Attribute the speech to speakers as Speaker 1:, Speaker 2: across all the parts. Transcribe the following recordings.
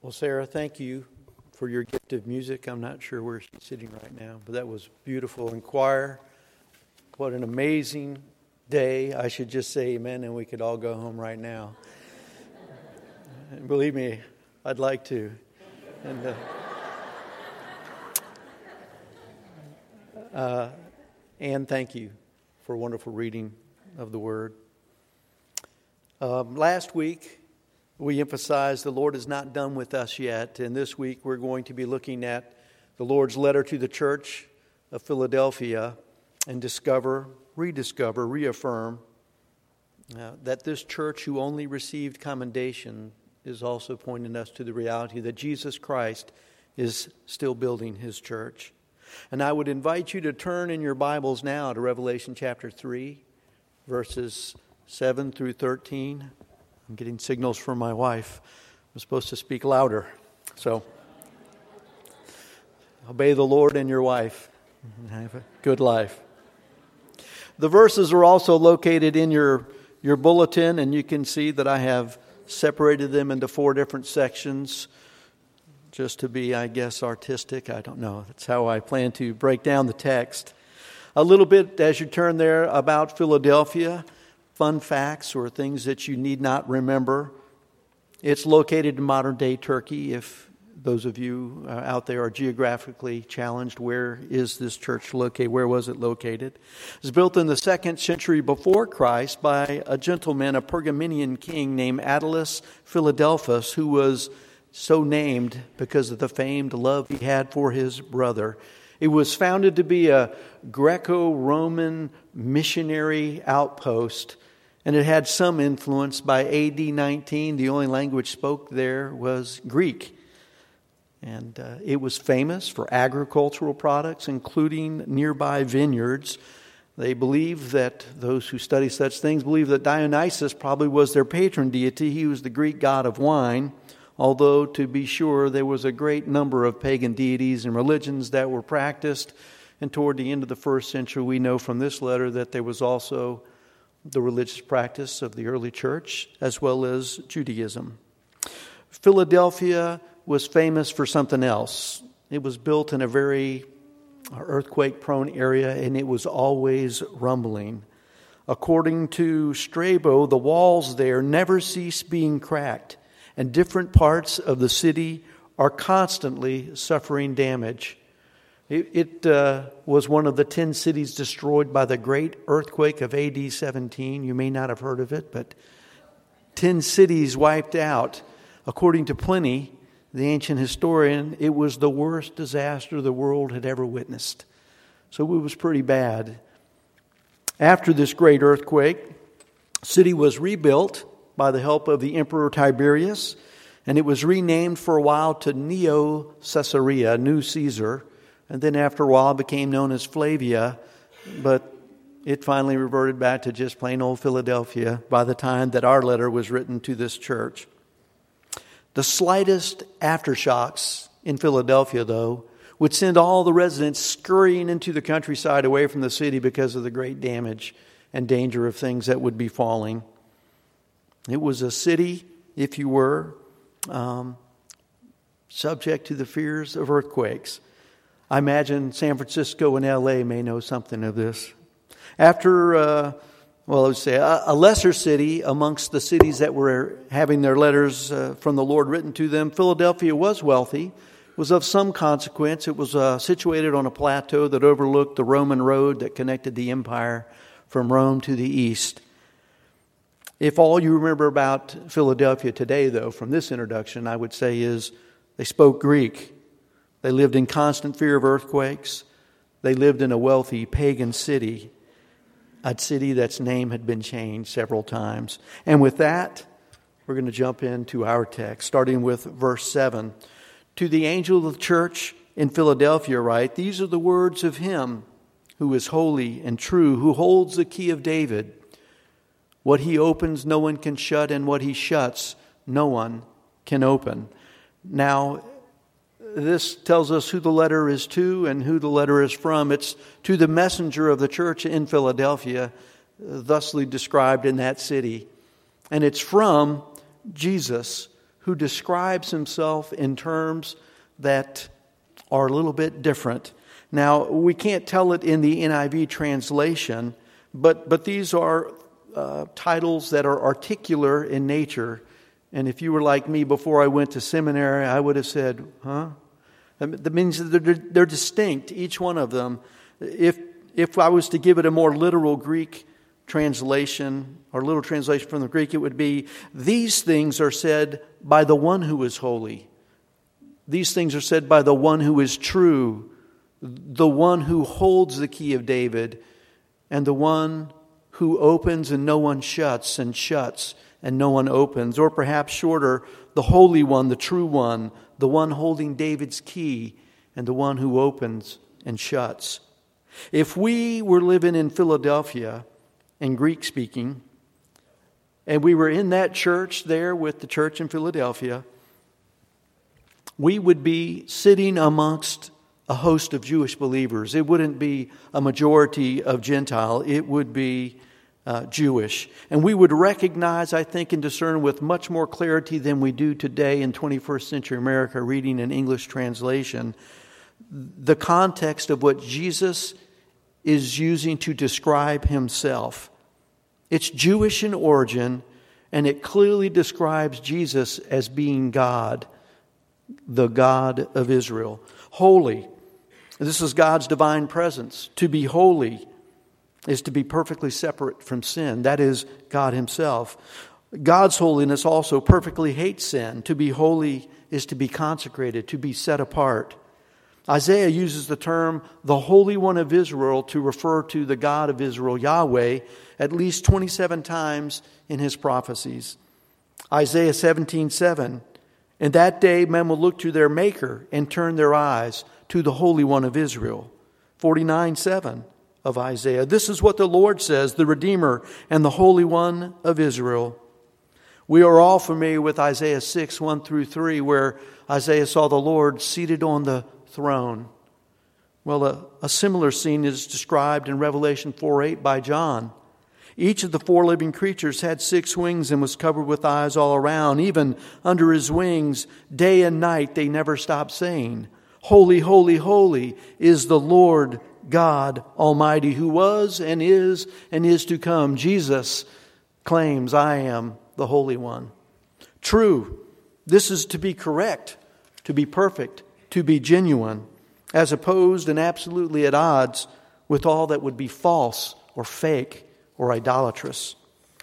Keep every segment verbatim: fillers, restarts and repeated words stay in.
Speaker 1: Well, Sarah, thank you for your gift of music. I'm not sure where she's sitting right now, but that was beautiful. And choir, what an amazing day. I should just say amen and we could all go home right now. And believe me, I'd like to. And uh, uh, and thank you for a wonderful reading of the Word. Um, last week, we emphasized the Lord is not done with us yet. And this week, we're going to be looking at the Lord's letter to the church of Philadelphia and discover, rediscover, reaffirm uh, that this church who only received commendation is also pointing us to the reality that Jesus Christ is still building His church. And I would invite you to turn in your Bibles now to Revelation chapter three, verses seven through thirteen. I'm getting signals from my wife. I'm supposed to speak louder. So, obey the Lord and your wife. Have a good life. The verses are also located in your, your bulletin, and you can see that I have separated them into four different sections just to be, I guess, artistic. I don't know. That's how I plan to break down the text. A little bit, as you turn there, about Philadelphia. Fun facts or things that you need not remember. It's located in modern-day Turkey. If those of you uh, out there are geographically challenged, where is this church located? Where was it located? It was built in the second century before Christ by a gentleman, a Pergamenian king named Attalus Philadelphus, who was so named because of the famed love he had for his brother. It was founded to be a Greco-Roman missionary outpost, and it had some influence. By A D nineteen, the only language spoke there was Greek. And uh, it was famous for agricultural products, including nearby vineyards. They believe that, those who study such things believe that Dionysus probably was their patron deity. He was the Greek god of wine. Although, to be sure, there was a great number of pagan deities and religions that were practiced. And toward the end of the first century, we know from this letter that there was also the religious practice of the early church, as well as Judaism. Philadelphia was famous for something else. It was built in a very earthquake-prone area, and it was always rumbling. According to Strabo, the walls there never cease being cracked, and different parts of the city are constantly suffering damage. It, it uh, was one of the ten cities destroyed by the great earthquake of A D seventeen. You may not have heard of it, but ten cities wiped out. According to Pliny, the ancient historian, it was the worst disaster the world had ever witnessed. So it was pretty bad. After this great earthquake, the city was rebuilt by the help of the Emperor Tiberius, and it was renamed for a while to Neo Caesarea, New Caesar, and then after a while it became known as Flavia, but it finally reverted back to just plain old Philadelphia by the time that our letter was written to this church. The slightest aftershocks in Philadelphia, though, would send all the residents scurrying into the countryside away from the city because of the great damage and danger of things that would be falling. It was a city, if you were, um, subject to the fears of earthquakes. I imagine San Francisco and L A may know something of this. After, uh, well, let's say, a, a lesser city amongst the cities that were having their letters uh, from the Lord written to them, Philadelphia was wealthy, was of some consequence. It was uh, situated on a plateau that overlooked the Roman road that connected the empire from Rome to the east. If all you remember about Philadelphia today, though, from this introduction, I would say is they spoke Greek. They lived in constant fear of earthquakes. They lived in a wealthy pagan city, a city that's name had been changed several times. And with that, we're going to jump into our text, starting with verse seven. To the angel of the church in Philadelphia write, these are the words of him who is holy and true, who holds the key of David. What he opens, no one can shut, and what he shuts, no one can open. Now, this tells us who the letter is to and who the letter is from. It's to the messenger of the church in Philadelphia, thusly described in that city. And it's from Jesus, who describes himself in terms that are a little bit different. Now, we can't tell it in the N I V translation, but, but these are uh, titles that are articular in nature. And if you were like me before I went to seminary, I would have said, huh? That means that they're, they're distinct, each one of them. If, if I was to give it a more literal Greek translation, or literal translation from the Greek, it would be, these things are said by the one who is holy. These things are said by the one who is true, the one who holds the key of David, and the one who opens and no one shuts, and shuts and no one opens. Or perhaps shorter, the Holy One, the true one, the one holding David's key, and the one who opens and shuts. If we were living in Philadelphia and Greek speaking, and we were in that church there with the church in Philadelphia, we would be sitting amongst a host of Jewish believers. It wouldn't be a majority of Gentile. It would be uh, Jewish. And we would recognize, I think, and discern with much more clarity than we do today in twenty-first century America, reading an English translation, the context of what Jesus is using to describe himself. It's Jewish in origin, and it clearly describes Jesus as being God, the God of Israel. Holy. This is God's divine presence. To be holy is to be perfectly separate from sin. That is God himself. God's holiness also perfectly hates sin. To be holy is to be consecrated, to be set apart. Isaiah uses the term the Holy One of Israel to refer to the God of Israel, Yahweh, at least twenty-seven times in his prophecies. Isaiah seventeen seven. In that day men will look to their Maker and turn their eyes to the Holy One of Israel. forty-nine seven of Isaiah. This is what the Lord says, the Redeemer and the Holy One of Israel. We are all familiar with Isaiah six one through three, where Isaiah saw the Lord seated on the throne. Well, a, a similar scene is described in Revelation four eight by John. Each of the four living creatures had six wings and was covered with eyes all around. Even under his wings, day and night, they never stopped saying, Holy, holy, holy is the Lord God Almighty, who was and is and is to come. Jesus claims, I am the Holy One. True, this is to be correct, to be perfect, to be genuine, as opposed and absolutely at odds with all that would be false or fake or idolatrous.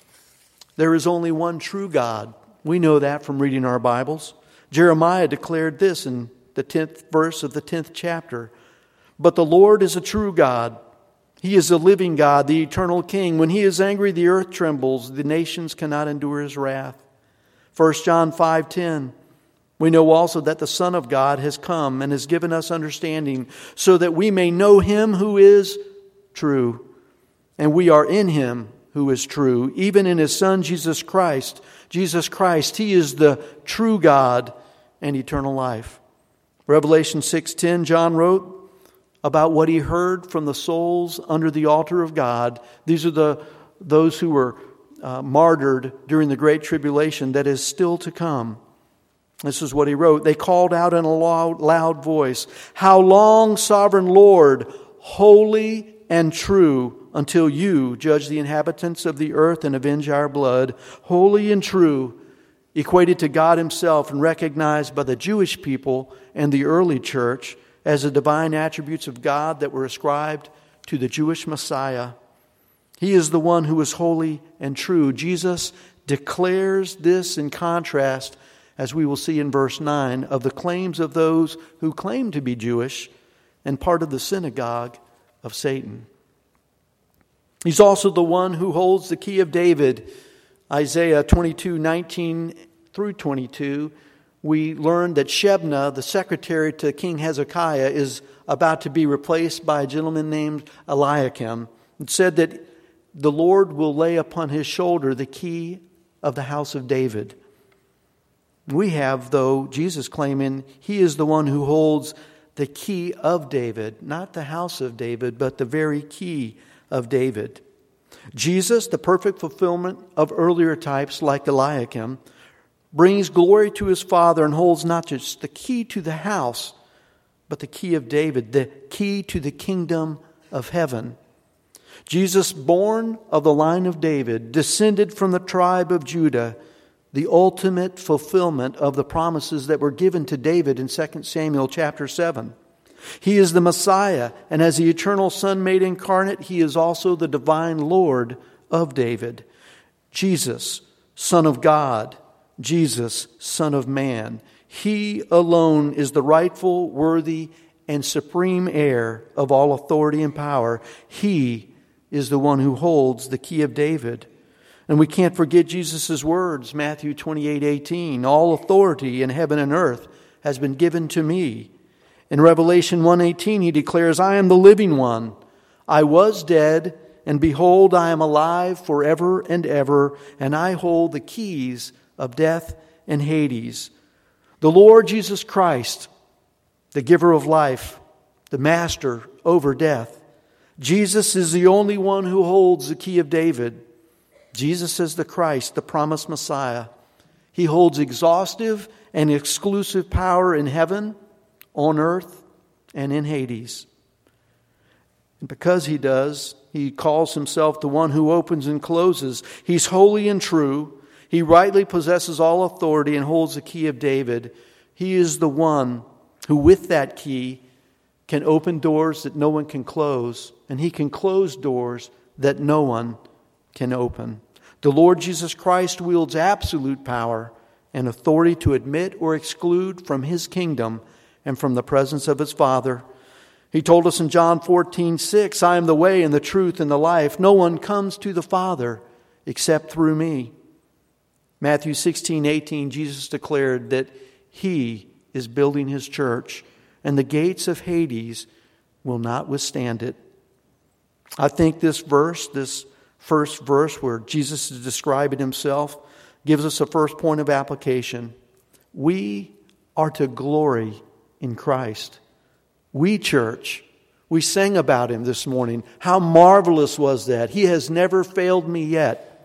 Speaker 1: There is only one true God. We know that from reading our Bibles. Jeremiah declared this in the tenth verse of the tenth chapter. But the Lord is a true God. He is a living God, the eternal King. When he is angry, the earth trembles. The nations cannot endure his wrath. First John five ten. We know also that the Son of God has come and has given us understanding so that we may know him who is true. And we are in him who is true, even in his Son, Jesus Christ. Jesus Christ, he is the true God and eternal life. Revelation six ten, John wrote about what he heard from the souls under the altar of God. These are the those who were uh, martyred during the Great Tribulation that is still to come. This is what he wrote. They called out in a loud, loud voice, How long, sovereign Lord, holy and true, until you judge the inhabitants of the earth and avenge our blood. Holy and true, equated to God himself and recognized by the Jewish people and the early church as the divine attributes of God that were ascribed to the Jewish Messiah. He is the one who is holy and true. Jesus declares this in contrast, as we will see in verse nine, of the claims of those who claim to be Jewish and part of the synagogue of Satan. He's also the one who holds the key of David. Isaiah twenty-two nineteen through twenty-two, we learn that Shebna, the secretary to King Hezekiah, is about to be replaced by a gentleman named Eliakim. It said that the Lord will lay upon his shoulder the key of the house of David. We have, though, Jesus claiming he is the one who holds the key of David, not the house of David, but the very key of David. Jesus, the perfect fulfillment of earlier types like Eliakim, brings glory to his Father, and holds not just the key to the house, but the key of David, the key to the kingdom of heaven. Jesus, born of the line of David, descended from the tribe of Judah, the ultimate fulfillment of the promises that were given to David in Second Samuel chapter seven. He is the Messiah, and as the eternal Son made incarnate, he is also the divine Lord of David. Jesus, Son of God, Jesus, Son of Man. He alone is the rightful, worthy, and supreme heir of all authority and power. He is the one who holds the key of David. And we can't forget Jesus' words, Matthew twenty-eight eighteen. All authority in heaven and earth has been given to me. In Revelation one eighteen, he declares, I am the living one. I was dead, and behold, I am alive forever and ever, and I hold the keys of death and Hades. The Lord Jesus Christ, the giver of life, the master over death. Jesus is the only one who holds the key of David. Jesus is the Christ, the promised Messiah. He holds exhaustive and exclusive power in heaven, on earth, and in Hades. And because he does, he calls himself the one who opens and closes. He's holy and true. He rightly possesses all authority and holds the key of David. He is the one who, with that key, can open doors that no one can close, and he can close doors that no one can open. The Lord Jesus Christ wields absolute power and authority to admit or exclude from his kingdom and from the presence of his Father. He told us in John fourteen six, I am the way and the truth and the life. No one comes to the Father except through me. Matthew sixteen eighteen, Jesus declared that he is building his church, and the gates of Hades will not withstand it. I think this verse, this first verse where Jesus is describing himself, gives us a first point of application. We are to glory in Christ. We, church, we sang about him this morning. How marvelous was that? He has never failed me yet.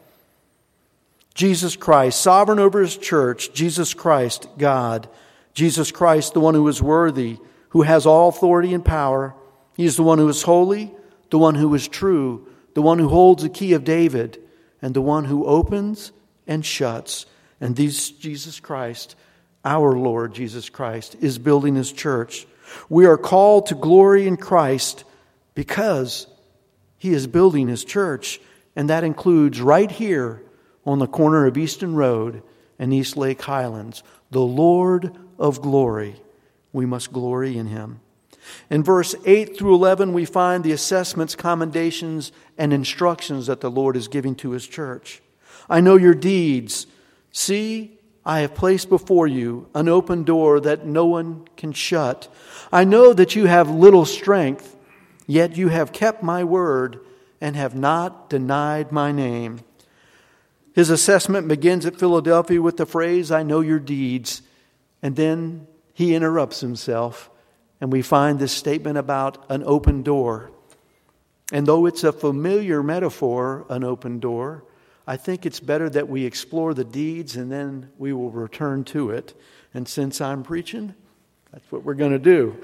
Speaker 1: Jesus Christ, sovereign over his church. Jesus Christ, God. Jesus Christ, the one who is worthy, who has all authority and power. He is the one who is holy, the one who is true, the one who holds the key of David, and the one who opens and shuts. And this Jesus Christ, our Lord Jesus Christ, is building his church. We are called to glory in Christ because he is building his church. And that includes right here on the corner of Easton Road and East Lake Highlands. The Lord of glory. We must glory in him. In verse eight through eleven, we find the assessments, commendations, and instructions that the Lord is giving to his church. I know your deeds. See, I have placed before you an open door that no one can shut. I know that you have little strength, yet you have kept my word and have not denied my name. His assessment begins at Philadelphia with the phrase, I know your deeds. And then he interrupts himself, and we find this statement about an open door. And though it's a familiar metaphor, an open door, I think it's better that we explore the deeds and then we will return to it. And since I'm preaching, that's what we're going to do.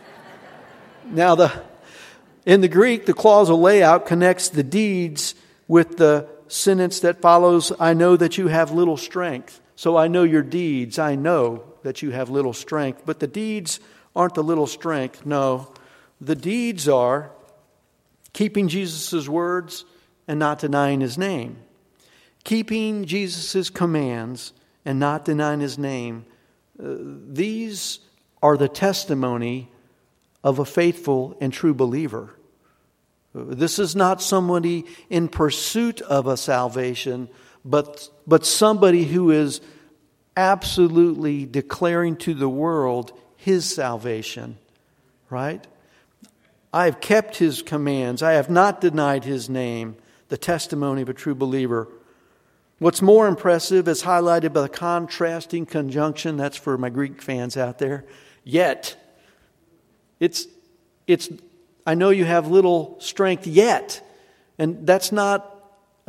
Speaker 1: Now, the in the Greek, the clausal layout connects the deeds with the sentence that follows, I know that you have little strength. So I know your deeds. I know that you have little strength. But the deeds aren't the little strength. No, the deeds are keeping Jesus' words and not denying his name. Keeping Jesus' commands and not denying his name. Uh, these are the testimony of a faithful and true believer. This is not somebody in pursuit of a salvation, but, but somebody who is absolutely declaring to the world his salvation. Right? I have kept his commands. I have not denied his name. The testimony of a true believer. What's more impressive is highlighted by the contrasting conjunction. That's for my Greek fans out there. Yet. It's, it's, I know you have little strength yet. And that's not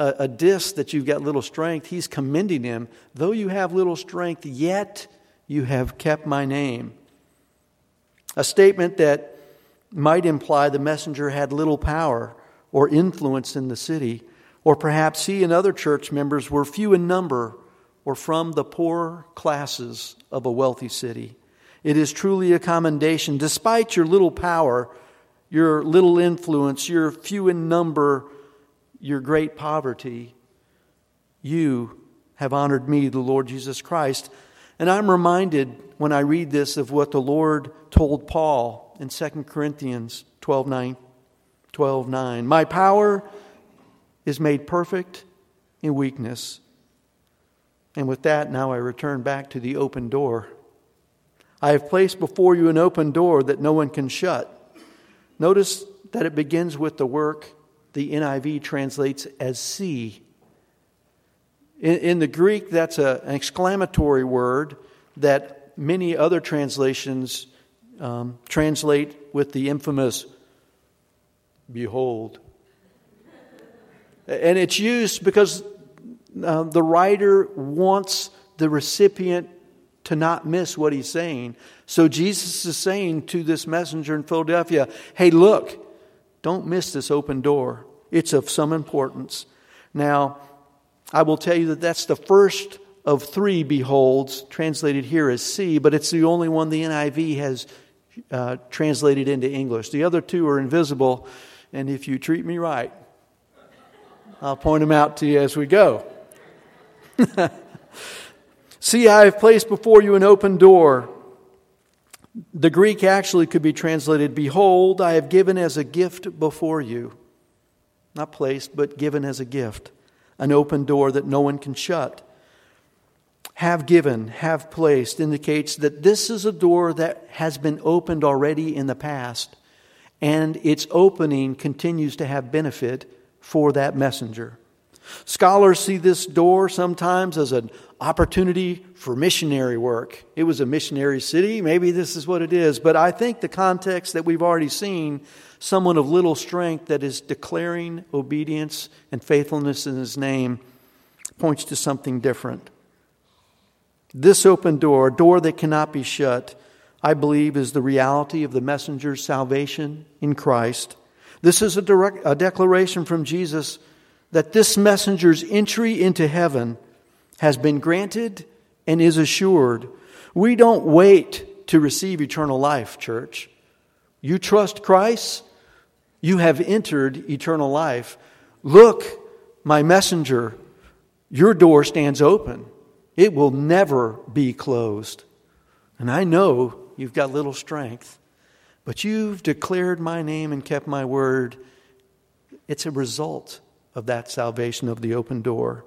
Speaker 1: a, a diss that you've got little strength, he's commending him. Though you have little strength, yet you have kept my name. A statement that might imply the messenger had little power or influence in the city, or perhaps he and other church members were few in number or from the poor classes of a wealthy city. It is truly a commendation. Despite your little power, your little influence, your few in number, your great poverty, you have honored me, the Lord Jesus Christ. And I'm reminded when I read this of what the Lord told Paul in Second Corinthians twelve nine. My power is made perfect in weakness. And with that, now I return back to the open door. I have placed before you an open door that no one can shut. Notice that it begins with the work the N I V translates as see. In, in the Greek, that's a, an exclamatory word that many other translations um, translate with the infamous behold. And it's used because uh, the writer wants the recipient to not miss what he's saying. So Jesus is saying to this messenger in Philadelphia, hey, look, don't miss this open door. It's of some importance. Now, I will tell you that that's the first of three beholds translated here as see, but it's the only one the N I V has uh, translated into English. The other two are invisible, and if you treat me right, I'll point them out to you as we go. See, I have placed before you an open door. The Greek actually could be translated, behold, I have given as a gift before you. Not placed, but given as a gift. An open door that no one can shut. Have given, have placed indicates that this is a door that has been opened already in the past, and its opening continues to have benefit for that messenger. Scholars see this door sometimes as an opportunity for missionary work. It was a missionary city. Maybe this is what it is. But I think the context that we've already seen, someone of little strength that is declaring obedience and faithfulness in His name, points to something different. This open door, a door that cannot be shut, I believe is the reality of the messenger's salvation in Christ. This is a, direct, a declaration from Jesus that this messenger's entry into heaven has been granted and is assured. We don't wait to receive eternal life, church. You trust Christ, you have entered eternal life. Look, my messenger, your door stands open. It will never be closed. And I know you've got little strength, but you've declared my name and kept my word. It's a result of that salvation of the open door.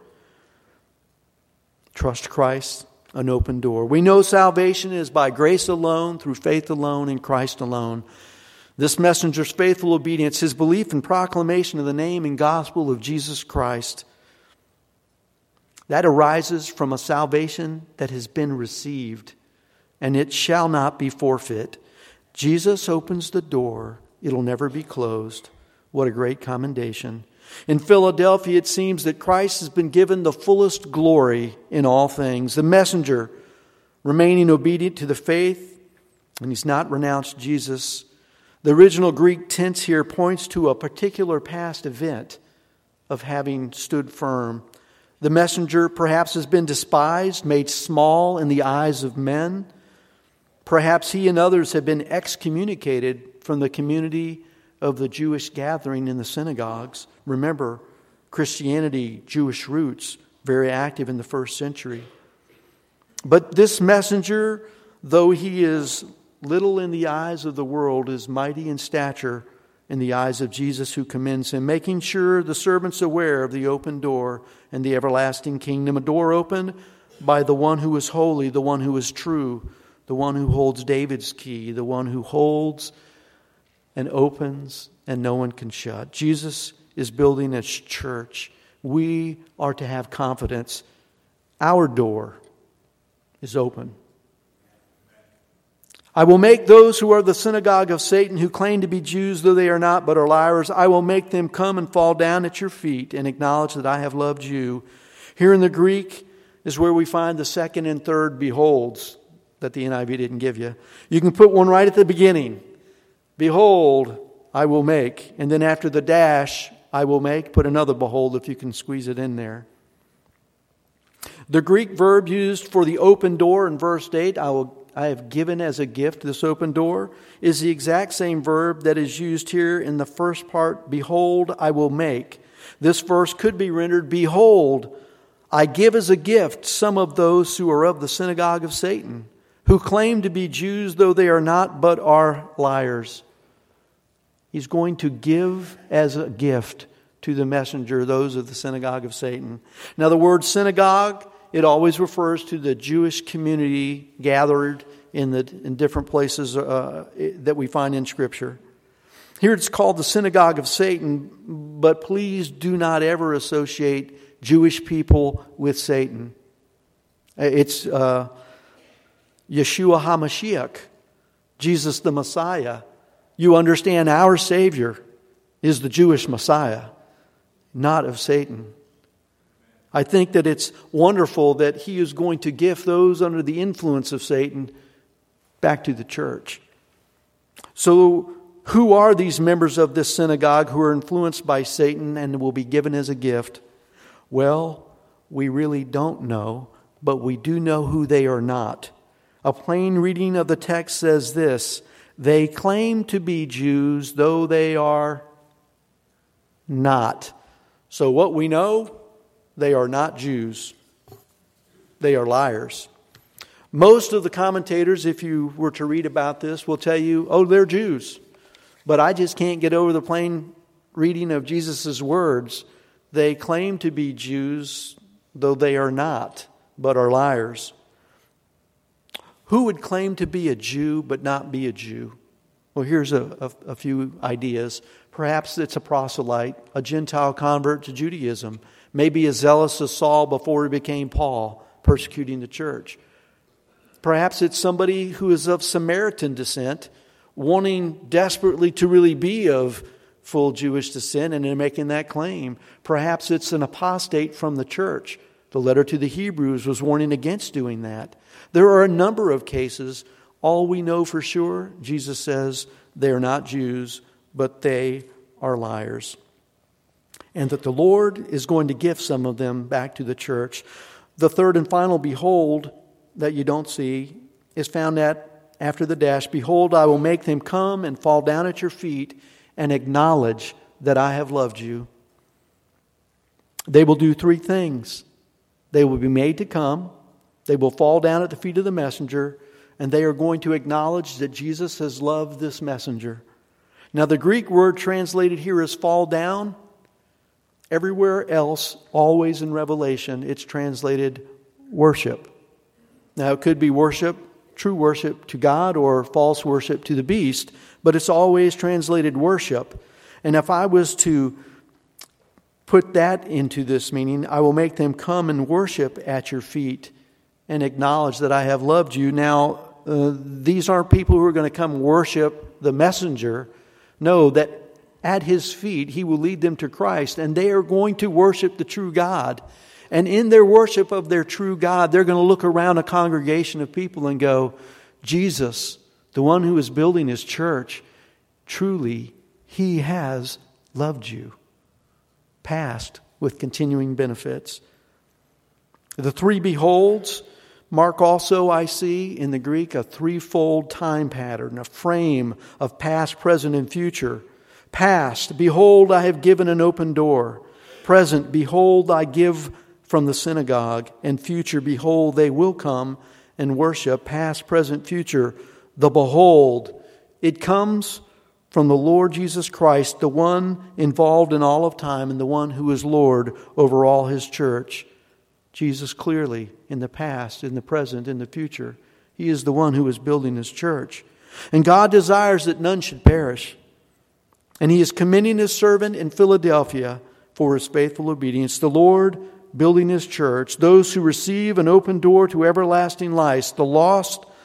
Speaker 1: Trust Christ, an open door. We know salvation is by grace alone, through faith alone, in Christ alone. This messenger's faithful obedience, his belief and proclamation of the name and gospel of Jesus Christ, that arises from a salvation that has been received, and it shall not be forfeit. Jesus opens the door. It'll never be closed. What a great commendation. In Philadelphia, it seems that Christ has been given the fullest glory in all things. The messenger remaining obedient to the faith, and he's not renounced Jesus. The original Greek tense here points to a particular past event of having stood firm. The messenger perhaps has been despised, made small in the eyes of men. Perhaps he and others have been excommunicated from the community of the Jewish gathering in the synagogues. Remember, Christianity, Jewish roots, very active in the first century. But this messenger, though he is little in the eyes of the world, is mighty in stature in the eyes of Jesus who commends him, making sure the servants aware of the open door and the everlasting kingdom. A door opened by the one who is holy, the one who is true, the one who holds David's key, the one who holds and opens and no one can shut. Jesus is building a church. We are to have confidence. Our door is open. I will make those who are the synagogue of Satan, who claim to be Jews, though they are not, but are liars, I will make them come and fall down at your feet and acknowledge that I have loved you. Here in the Greek is where we find the second and third beholds that the N I V didn't give you. You can put one right at the beginning. Behold, I will make. And then after the dash, I will make, put another behold if you can squeeze it in there. The Greek verb used for the open door in verse eight, I will I have given as a gift this open door, is the exact same verb that is used here in the first part, behold, I will make. This verse could be rendered, behold, I give as a gift some of those who are of the synagogue of Satan, who claim to be Jews, though they are not, but are liars. He's going to give as a gift to the messenger those of the synagogue of Satan. Now the word synagogue, it always refers to the Jewish community gathered in the in different places uh, that we find in Scripture. Here it's called the synagogue of Satan, but please do not ever associate Jewish people with Satan. It's uh, Yeshua HaMashiach, Jesus the Messiah. You understand our Savior is the Jewish Messiah, not of Satan. I think that it's wonderful that He is going to gift those under the influence of Satan back to the church. So, who are these members of this synagogue who are influenced by Satan and will be given as a gift? Well, we really don't know, but we do know who they are not. A plain reading of the text says this: they claim to be Jews, though they are not. So what we know, they are not Jews. They are liars. Most of the commentators, if you were to read about this, will tell you, oh, they're Jews. But I just can't get over the plain reading of Jesus' words. They claim to be Jews, though they are not, but are liars. Who would claim to be a Jew but not be a Jew? Well, here's a, a, a few ideas. Perhaps it's a proselyte, a Gentile convert to Judaism. Maybe as zealous as Saul before he became Paul, persecuting the church. Perhaps it's somebody who is of Samaritan descent, wanting desperately to really be of full Jewish descent and making that claim. Perhaps it's an apostate from the church. The letter to the Hebrews was warning against doing that. There are a number of cases. All we know for sure, Jesus says, they are not Jews, but they are liars. And that the Lord is going to gift some of them back to the church. The third and final behold that you don't see is found at after the dash. Behold, I will make them come and fall down at your feet and acknowledge that I have loved you. They will do three things. They will be made to come. They will fall down at the feet of the messenger. And they are going to acknowledge that Jesus has loved this messenger. Now the Greek word translated here as fall down. Everywhere else, always in Revelation, it's translated worship. Now it could be worship, true worship to God, or false worship to the beast, but it's always translated worship. And if I was to put that into this meaning, I will make them come and worship at your feet and acknowledge that I have loved you. Now, uh, these aren't people who are going to come worship the messenger. No, that at his feet, he will lead them to Christ, and they are going to worship the true God. And in their worship of their true God, they're going to look around a congregation of people and go, Jesus, the one who is building his church, truly, he has loved you. Past with continuing benefits. The three beholds mark also, I see, in the Greek, a threefold time pattern, a frame of past, present, and future. Past, behold, I have given an open door. Present, behold, I give from the synagogue. And future, behold, they will come and worship. Past, present, future. The behold, it comes from the Lord Jesus Christ, the one involved in all of time and the one who is Lord over all his church. Jesus clearly in the past, in the present, in the future. He is the one who is building his church. And God desires that none should perish. And he is commending his servant in Philadelphia for his faithful obedience. The Lord building his church, those who receive an open door to everlasting life, the lost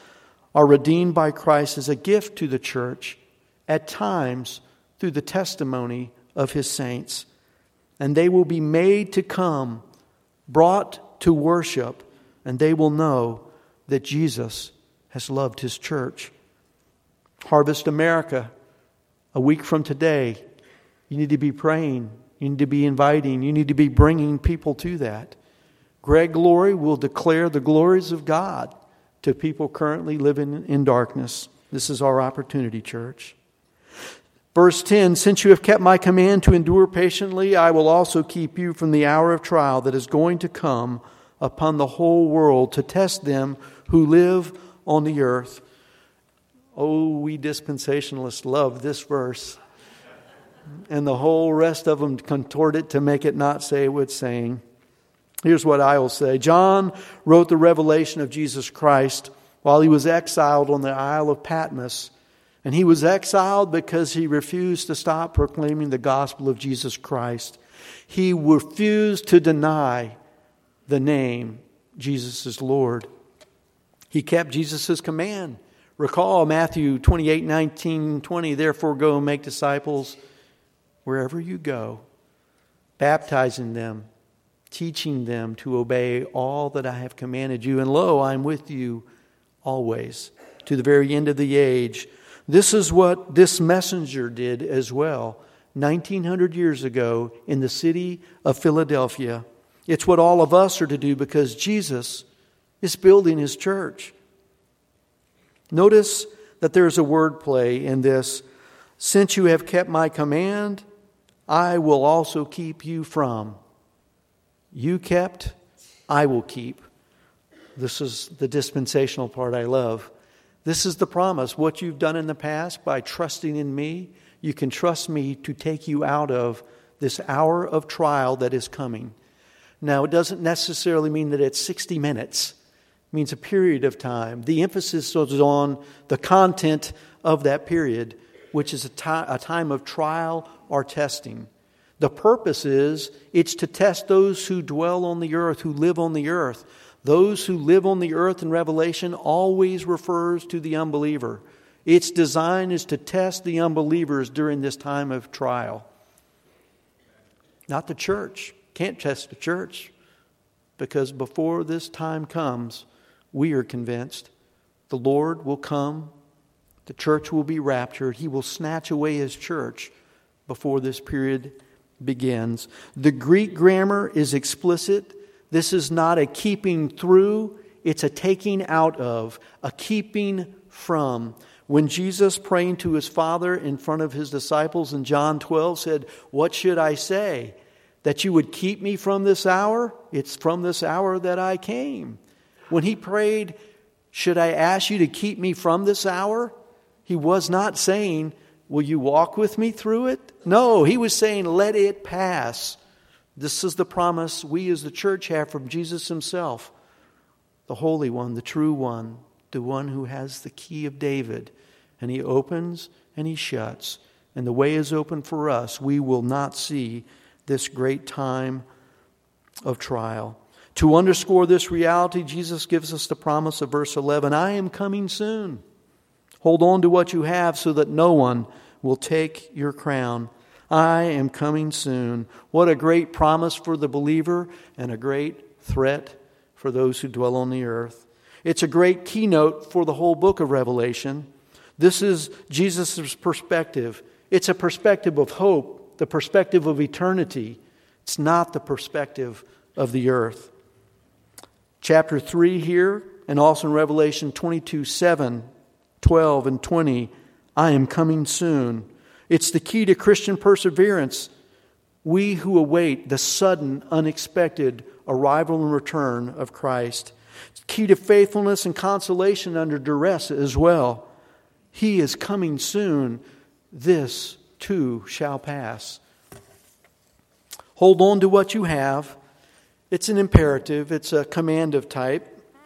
Speaker 1: are redeemed by Christ as a gift to the church, at times through the testimony of His saints. And they will be made to come, brought to worship, and they will know that Jesus has loved His church. Harvest America, a week from today, you need to be praying. You need to be inviting. You need to be bringing people to that. Greg Glory will declare the glories of God to people currently living in darkness. This is our opportunity, church. Verse ten, since you have kept my command to endure patiently, I will also keep you from the hour of trial that is going to come upon the whole world to test them who live on the earth. Oh, we dispensationalists love this verse. And the whole rest of them contort it to make it not say what it's saying. Here's what I will say. John wrote the revelation of Jesus Christ while he was exiled on the Isle of Patmos. And he was exiled because he refused to stop proclaiming the gospel of Jesus Christ. He refused to deny the name Jesus is Lord. He kept Jesus' command. Recall Matthew twenty-eight, nineteen, twenty. Therefore go and make disciples wherever you go, baptizing them, teaching them to obey all that I have commanded you. And lo, I am with you always to the very end of the age. This is what this messenger did as well, nineteen hundred years ago in the city of Philadelphia. It's what all of us are to do because Jesus is building His church. Notice that there is a word play in this. Since you have kept my command, I will also keep you from. You kept, I will keep. This is the dispensational part I love. This is the promise. What you've done in the past by trusting in me, you can trust me to take you out of this hour of trial that is coming. Now, it doesn't necessarily mean that it's sixty minutes. It means a period of time. The emphasis is on the content of that period, which is a, ti- a time of trial or testing. The purpose is, it's to test those who dwell on the earth, who live on the earth. Those who live on the earth in Revelation always refers to the unbeliever. Its design is to test the unbelievers during this time of trial. Not the church. Can't test the church. Because before this time comes, we are convinced the Lord will come. The church will be raptured. He will snatch away His church before this period begins. The Greek grammar is explicit. This is not a keeping through, it's a taking out of, a keeping from. When Jesus, praying to His Father in front of His disciples in John twelve, said, what should I say? That you would keep me from this hour? It's from this hour that I came. When He prayed, should I ask you to keep me from this hour? He was not saying, will you walk with me through it? No, He was saying, let it pass. This is the promise we as the church have from Jesus Himself, the Holy One, the true One, the one who has the key of David. And He opens and He shuts. And the way is open for us. We will not see this great time of trial. To underscore this reality, Jesus gives us the promise of verse eleven, I am coming soon. Hold on to what you have so that no one will take your crown. I am coming soon. What a great promise for the believer and a great threat for those who dwell on the earth. It's a great keynote for the whole book of Revelation. This is Jesus' perspective. It's a perspective of hope, the perspective of eternity. It's not the perspective of the earth. Chapter three here, and also in Revelation twenty-two, seven, twelve, and twenty, I am coming soon. It's the key to Christian perseverance. We who await the sudden, unexpected arrival and return of Christ. It's key to faithfulness and consolation under duress as well. He is coming soon. This too shall pass. Hold on to what you have. It's an imperative. It's a command of type.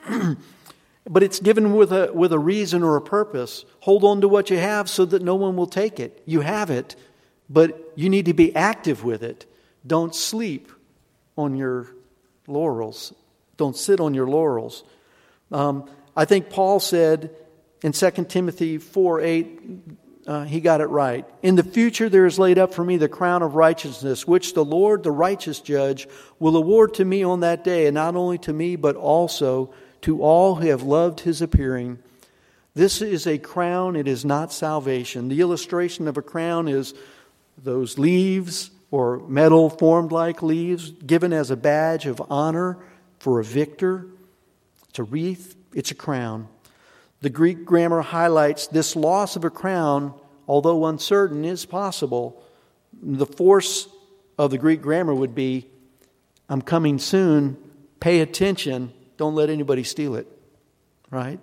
Speaker 1: But it's given with a with a reason or a purpose. Hold on to what you have so that no one will take it. You have it, but you need to be active with it. Don't sleep on your laurels. Don't sit on your laurels. Um, I think Paul said In Second Timothy four eight, uh, he got it right. In the future there is laid up for me the crown of righteousness, which the Lord, the righteous judge, will award to me on that day, and not only to me, but also to all who have loved his appearing. This is a crown, it is not salvation. The illustration of a crown is those leaves or metal formed like leaves given as a badge of honor for a victor. It's a wreath, it's a crown. The Greek grammar highlights this loss of a crown, although uncertain, is possible. The force of the Greek grammar would be, I'm coming soon, pay attention, don't let anybody steal it. Right?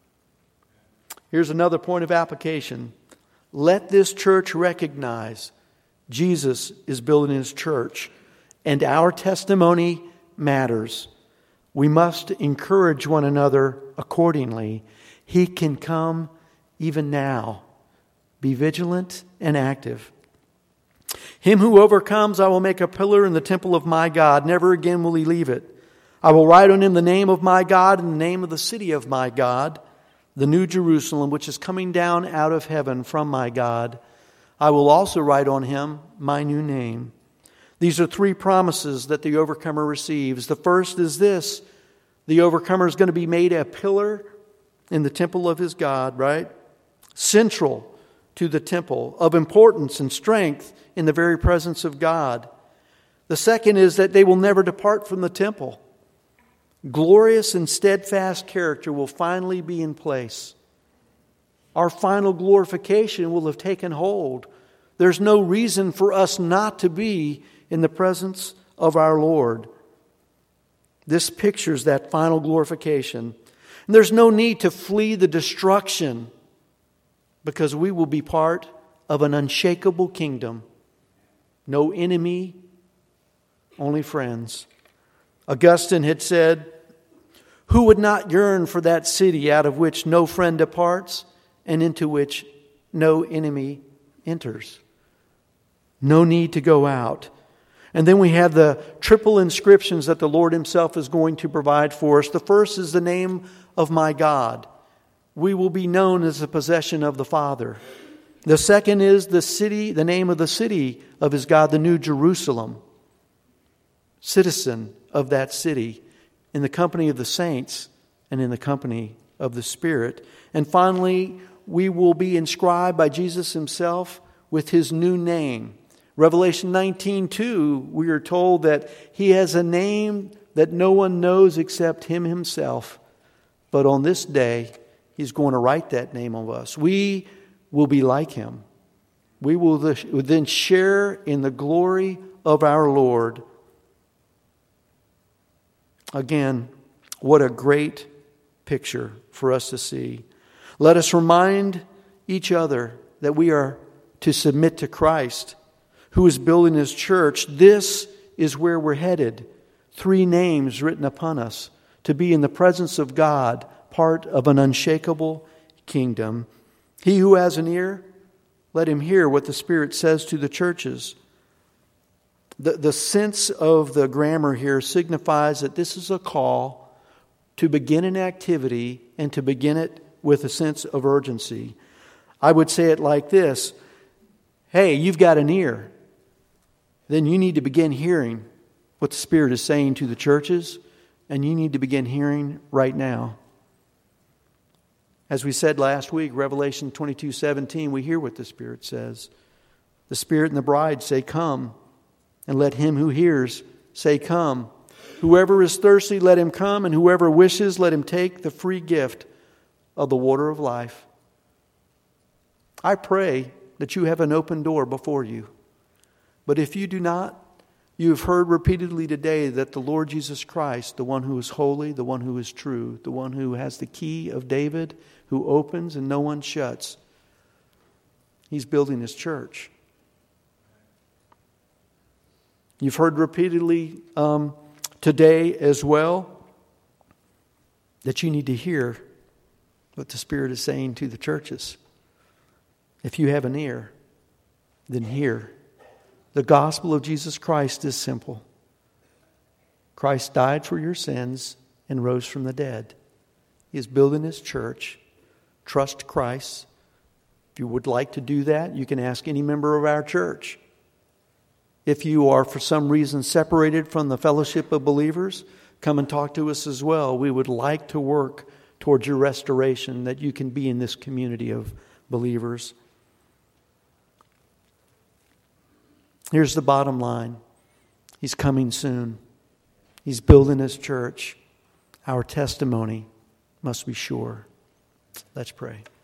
Speaker 1: Here's another point of application. Let this church recognize Jesus is building his church, and our testimony matters. We must encourage one another accordingly. He can come even now. Be vigilant and active. Him who overcomes, I will make a pillar in the temple of my God. Never again will he leave it. I will write on him the name of my God and the name of the city of my God, the new Jerusalem, which is coming down out of heaven from my God. I will also write on him my new name. These are three promises that the overcomer receives. The first is this. The overcomer is going to be made a pillar in the temple of his God, right? Central to the temple, of importance and strength in the very presence of God. The second is that they will never depart from the temple. Glorious and steadfast character will finally be in place. Our final glorification will have taken hold. There's no reason for us not to be in the presence of our Lord. This pictures that final glorification. And there's no need to flee the destruction, because we will be part of an unshakable kingdom. No enemy, only friends. Augustine had said, who would not yearn for that city out of which no friend departs and into which no enemy enters? No need to go out. And then we have the triple inscriptions that the Lord himself is going to provide for us. The first is the name of my God. We will be known as the possession of the Father. The second is the city, the name of the city of his God, the New Jerusalem. Citizen of that city, in the company of the saints and in the company of the Spirit. And finally, we will be inscribed by Jesus himself with his new name. Revelation nineteen two, we are told that he has a name that no one knows except him himself. But on this day, he's going to write that name on us. We will be like him. We will then share in the glory of our Lord. Again, what a great picture for us to see. Let us remind each other that we are to submit to Christ, who is building his church. This is where we're headed. Three names written upon us, to be in the presence of God, part of an unshakable kingdom. He who has an ear, let him hear what the Spirit says to the churches. The, the sense of the grammar here signifies that this is a call to begin an activity and to begin it with a sense of urgency. I would say it like this. Hey, you've got an ear. Then you need to begin hearing what the Spirit is saying to the churches, and you need to begin hearing right now. As we said last week, Revelation twenty-two seventeen, we hear what the Spirit says. The Spirit and the bride say, come. And let him who hears say, come. Whoever is thirsty, let him come. And whoever wishes, let him take the free gift of the water of life. I pray that you have an open door before you. But if you do not, you have heard repeatedly today that the Lord Jesus Christ, the one who is holy, the one who is true, the one who has the key of David, who opens and no one shuts, he's building his church. You've heard repeatedly um, today as well that you need to hear what the Spirit is saying to the churches. If you have an ear, then hear. The gospel of Jesus Christ is simple. Christ died for your sins and rose from the dead. He is building his church trust Christ. If you would like to do that, you can ask any member of our church. If you are for some reason separated from the fellowship of believers, come and talk to us as well. We would like to work towards your restoration, that you can be in this community of believers. Here's the bottom line. He's coming soon. He's building His church. Our testimony must be sure. Let's pray.